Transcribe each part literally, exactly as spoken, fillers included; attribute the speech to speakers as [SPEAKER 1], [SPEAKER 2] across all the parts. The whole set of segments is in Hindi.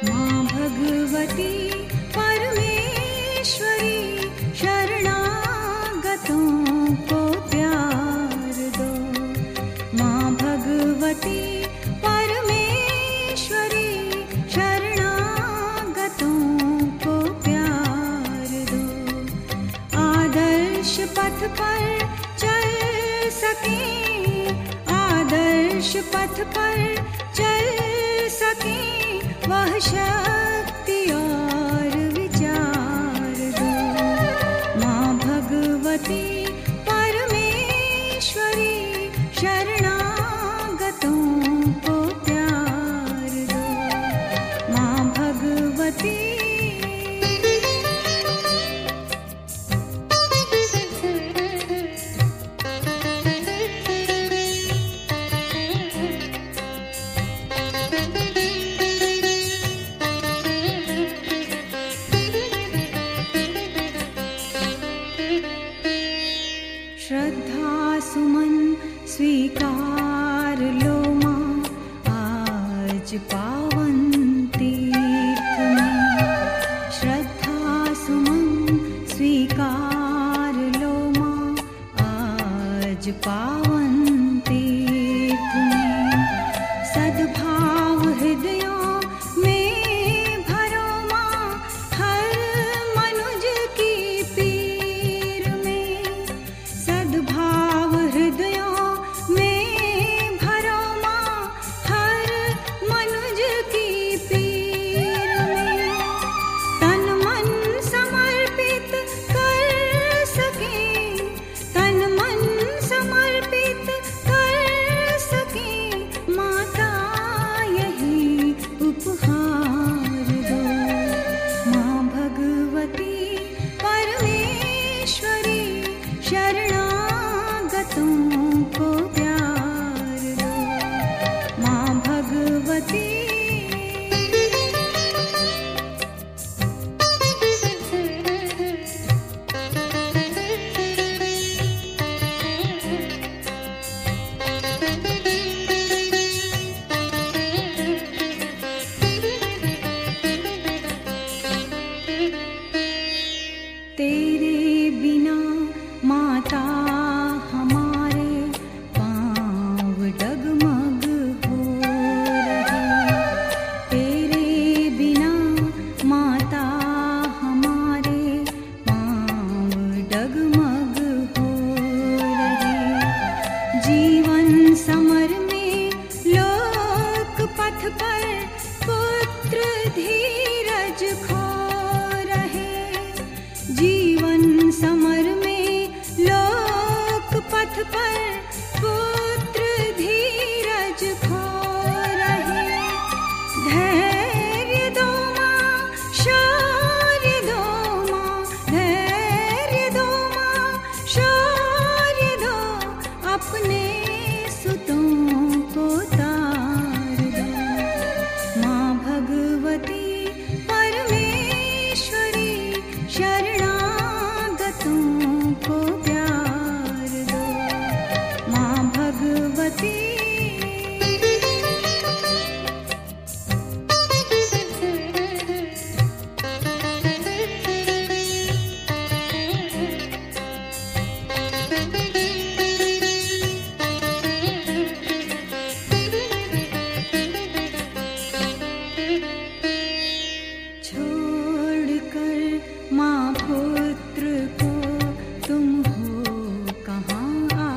[SPEAKER 1] माँ भगवती परमेश्वरी शरणागतों को प्यार दो। माँ भगवती परमेश्वरी शरणागतों को प्यार दो। आदर्श पथ पर चल सके, आदर्श पथ पर चल सके, वह शक्ति और विचार दो। माँ भगवती परमेश्वरी शरणागतों को प्यार दो। माँ भगवती श्रद्धा सुमन स्वीकार लो माँ, आज पावन तीर्थ में। श्रद्धा सुमन स्वीकार लो माँ, आज पावन तीर्थ में। सद्भाव हृदयों में भरो माँ, हर मनुज की पीर में। सद्भाव हृदयों में भरो माँ, हर मनुज की पीर में। तन मन समर्पित कर सके, तन मन समर्पित कर सके, माता यही उपहार दो। माँ भगवती परमेश्वरी शरणागतों को प्यार दो। माँ भगवती तेरे बिना माता हमारे पाँव डगमग हो रहे। तेरे बिना माता हमारे पाँव डगमग हो रहे। जीवन समर में लोक पथ पर पुत्र धीरज खो रहे। जीवन समर में लोक पथ पर पुत्र धीरज खो रहे। धैर्य दो माँ, शौर्य दो माँ, धैर्य दो माँ, शौर्य दो, अपने सुतों को तार दो। माँ भगवती परमेश्वरी शरणागतों को प्यार दो। माँ भगवती छोड़कर माँ पुत्र को तुम हो कहाँ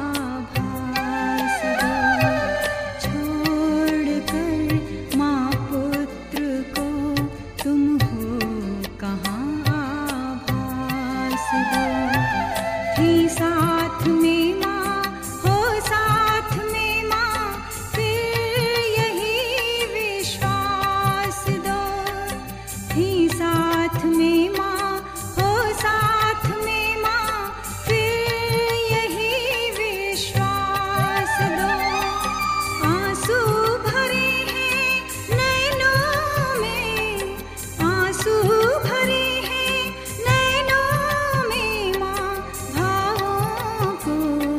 [SPEAKER 1] आभास दो। छोड़कर माँ पुत्र को तुम हो कहाँ आभास दो। थी साथ में माँ, हो साथ में माँ, फिर यही विश्वास दो। थी साथ में माँ, हो साथ में माँ, फिर यही विश्वास दो। आंसू भरे हैं नैनों में, आंसू भरे हैं नैनों में, माँ भावों को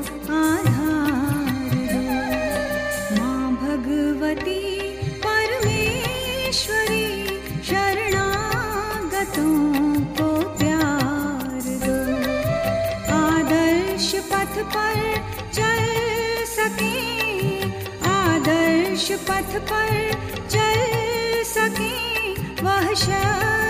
[SPEAKER 1] आधार दो। माँ भगवती परमेश्वरी उस पथ पर चल सके वह शक्ति